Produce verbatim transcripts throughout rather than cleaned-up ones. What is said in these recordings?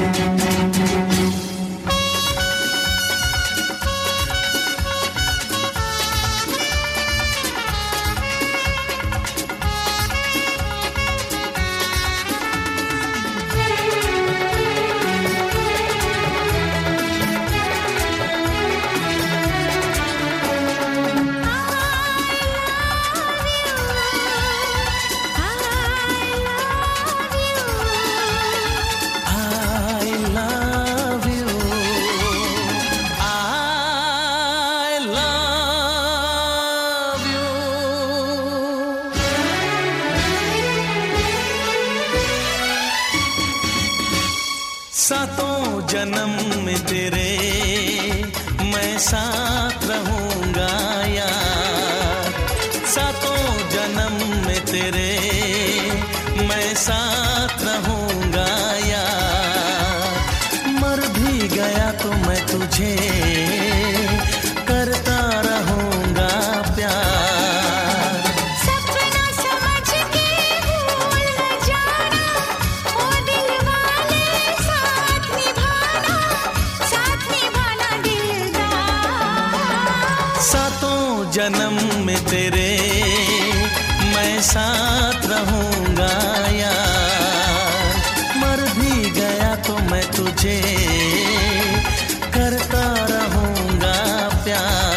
सातों जन्म में तेरे मैं साथ रहूंगा यार, सातों जन्म में तेरे मैं साथ रहूंगा यार। मर भी गया तो मैं तुझे करता रहूंगा प्यार। सपना समझ के भूल न जाना, ओ दिल वाले साथ निभाना, साथ निभाना दिलदार। सातों जन्म में तेरे मैं साथ रहूंगा यार। मर भी गया तो मैं तुझे करता रहूंगा प्यार।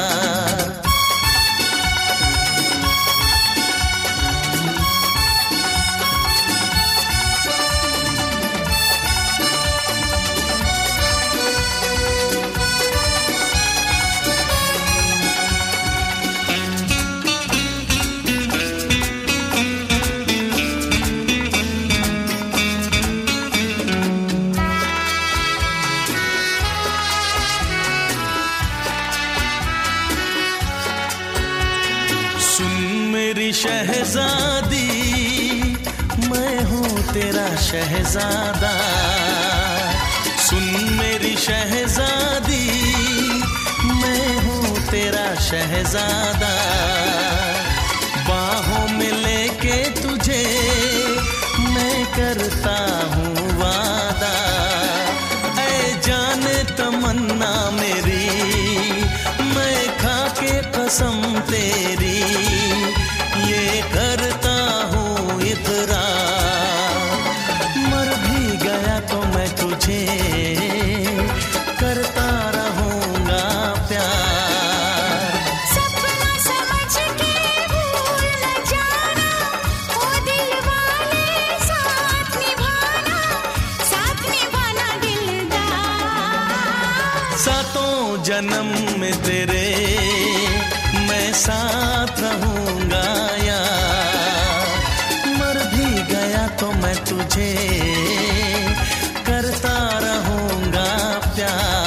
मेरी शहजादी मैं हूँ तेरा शहजादा, सुन मेरी शहजादी मैं हूँ तेरा शहजादा। बाहों में लेके तुझे मैं करता हूँ वादा, ऐ जाने तमन्ना मेरी मैं खा के कसम तेरी ये करता हूँ इकरार। मर भी गया तो मैं तुझे करता रहूंगा प्यार। सपना समझ के भूल न जाना, ओ दिल वाले साथ निभाना, साथ निभाना दिलदार। सातों जन्म में तेरे मैं साथ रहूंगा यार। मर भी गया तो मैं तुझे करता रहूंगा प्यार।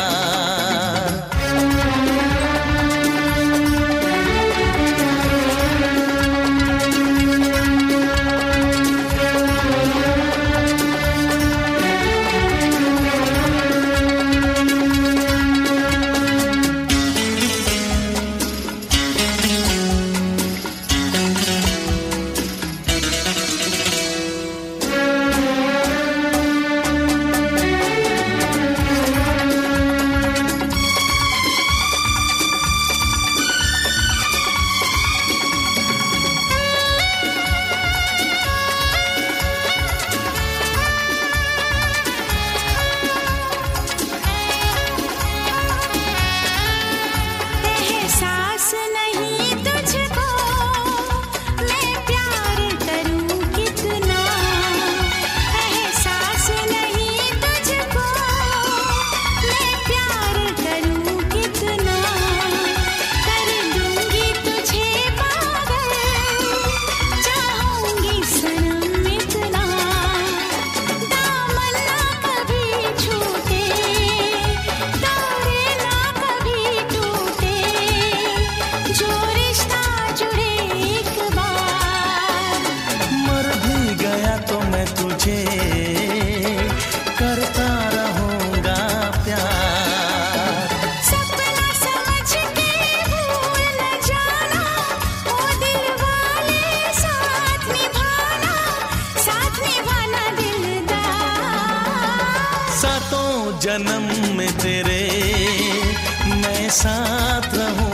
जन्म में तेरे मैं साथ रहूं